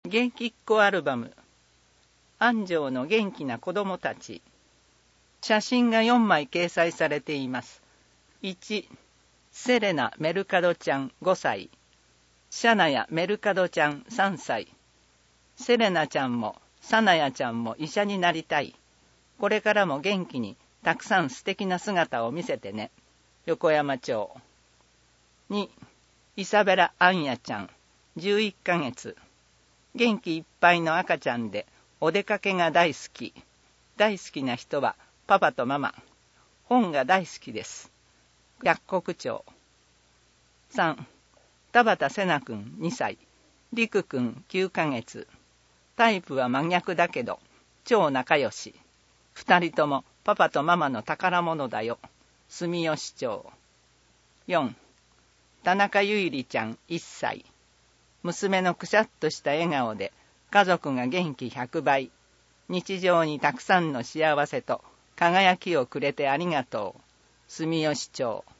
元気っ子アルバム、安城の元気な子供たち。写真が4枚掲載されています。1、セレナ・メルカドちゃん5歳。シャナヤ・メルカドちゃん3歳。セレナちゃんもサナヤちゃんも医者になりたい。これからも元気にたくさん素敵な姿を見せてね。横山町。2、イサベラ・アンヤちゃん11ヶ月。元気いっぱいの赤ちゃんでお出かけが大好き。大好きな人はパパとママ。本が大好きです。薬国町。3、田畑瀬名くん2歳。陸くん9ヶ月。タイプは真逆だけど超仲良し。2人ともパパとママの宝物だよ。住吉町。4、田中ゆいりちゃん1歳。娘のくしゃっとした笑顔で家族が元気100倍。日常にたくさんの幸せと輝きをくれてありがとう。住吉町。